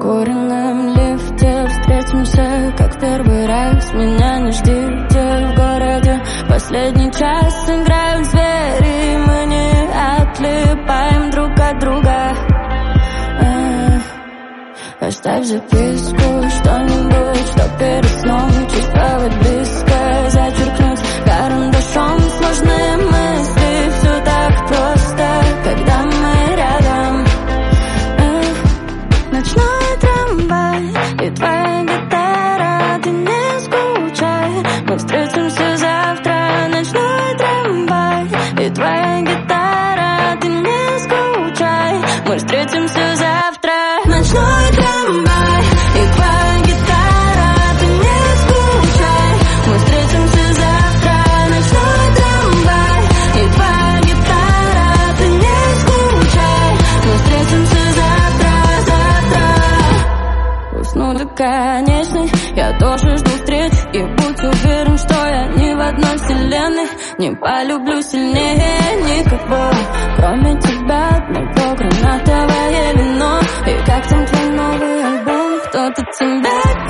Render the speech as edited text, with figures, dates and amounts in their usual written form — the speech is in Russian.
прокуренном лифте встретимся, как в первый раз. Меня не ждите в городе. Последний час играют звери, мы не отлипаем друг от друга. Оставь записку, что-нибудь, что перед сном чувствовать близко, зачеркнуть карандашом сложные мысли. Все так просто, когда мы рядом. Ночной трамвай и твоя гитара, ты не скучай, мы встретимся завтра. Ночной трамвай и твоя гитара, ты не скучай, мы встретимся завтра. Ночной трамвай и твоя гитара, ты не скучай, мы встретимся завтра. Ночной трамвай и твоя гитара, ты не скучай, мы встретимся завтра, завтра. Усну до конечной, я тоже жду встреч. И будь уверен, что я не в одной вселенной. Не полюблю сильнее никого, кроме тебя, одного гранатовое вино. И как там твой новый альбом? Кто-то тебя